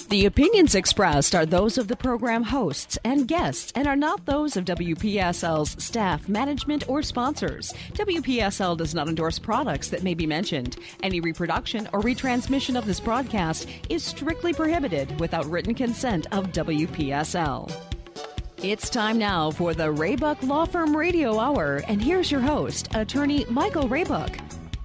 The opinions expressed are those of the program hosts and guests and are not those of WPSL's staff, management, or sponsors. WPSL does not endorse products that may be mentioned. Any reproduction or retransmission of this broadcast is strictly prohibited without written consent of WPSL. It's time now for the Raybuck Law Firm Radio Hour, and here's your host, Attorney Michael Raybuck.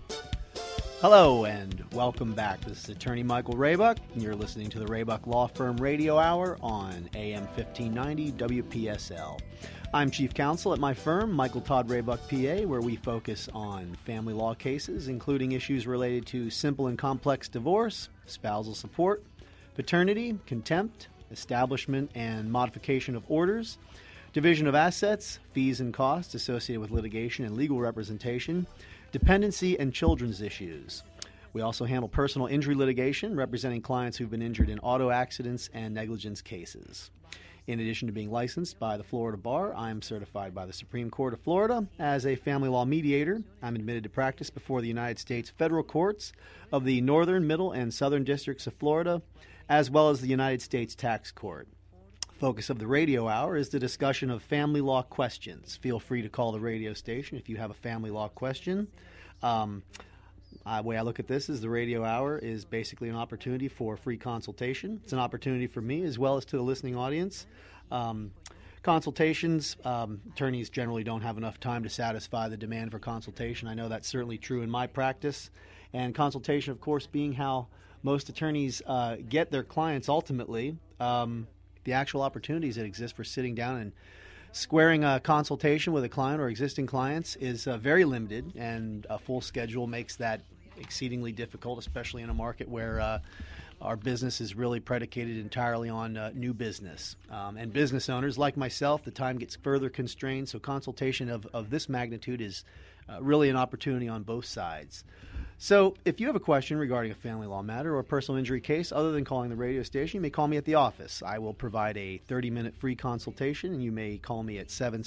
Hello and welcome back. This is Attorney Michael Raybuck, and you're listening to the Raybuck Law Firm Radio Hour on AM 1590 WPSL. I'm Chief Counsel at my firm, Michael Todd Raybuck, PA, where we focus on family law cases, including issues related to simple and complex divorce, spousal support, paternity, contempt, establishment and modification of orders, division of assets, fees and costs associated with litigation and legal representation, dependency and children's issues. We also handle personal injury litigation, representing clients who've been injured in auto accidents and negligence cases. In addition to being licensed by the Florida Bar, I am certified by the Supreme Court of Florida as a family law mediator. I'm admitted to practice before the United States federal courts of the Northern, Middle, and Southern Districts of Florida, as well as the United States Tax Court. Focus of the radio hour is the discussion of family law questions. Feel free to call the radio station if you have a family law question. The way I look at this is the radio hour is basically an opportunity for free consultation. It's an opportunity for me as well as to the listening audience. Consultations, attorneys generally don't have enough time to satisfy the demand for consultation. I know that's certainly true in my practice. And consultation, of course, being how most attorneys get their clients ultimately. The actual opportunities that exist for sitting down and squaring a consultation with a client or existing clients is very limited, and a full schedule makes that exceedingly difficult, especially in a market where our business is really predicated entirely on new business. And business owners like myself, the time gets further constrained, so consultation of this magnitude is really an opportunity on both sides. So if you have a question regarding a family law matter or a personal injury case, other than calling the radio station, you may call me at the office. I will provide a 30-minute free consultation, and you may call me at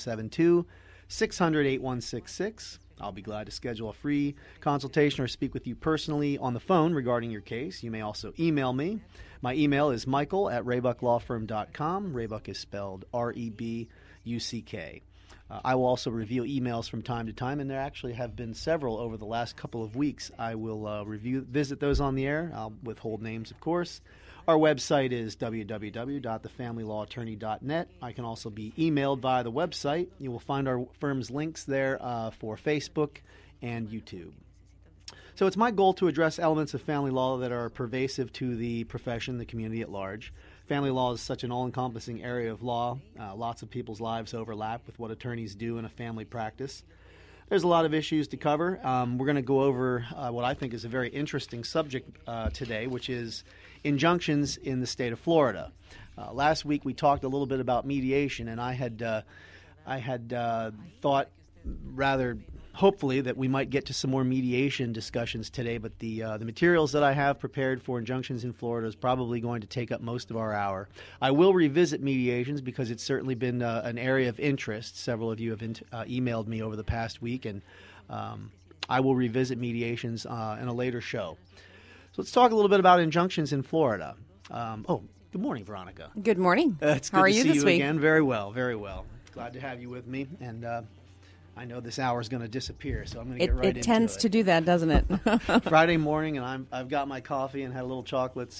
772-600-8166. I'll be glad to schedule a free consultation or speak with you personally on the phone regarding your case. You may also email me. My email is michael@raybucklawfirm.com. Raybuck is spelled R-E-B-U-C-K. I will also review emails from time to time, and there actually have been several over the last couple of weeks. I will visit those on the air. I'll withhold names, of course. Our website is www.thefamilylawadtorney.net. I can also be emailed via the website. You will find our firm's links there for Facebook and YouTube. So it's my goal to address elements of family law that are pervasive to the profession, the community at large. Family law is such an all-encompassing area of law. Lots of people's lives overlap with what attorneys do in a family practice. There's a lot of issues to cover. We're going to go over what I think is a very interesting subject today, which is injunctions in the state of Florida. Last week we talked a little bit about mediation, and I had thought rather hopefully that we might get to some more mediation discussions today, but the materials that I have prepared for injunctions in Florida is probably going to take up most of our hour. I will revisit mediations because it's certainly been an area of interest. Several of you have emailed me over the past week, and I will revisit mediations in a later show. So let's talk a little bit about injunctions in Florida. Good morning, Veronica. Good morning. It's good How are to you see this you week? again. Very well, very well. Glad to have you with me, and I know this hour is going to disappear, so I'm going to get right into it. It tends to do that, doesn't it? Friday morning, and I've got my coffee and had a little chocolate,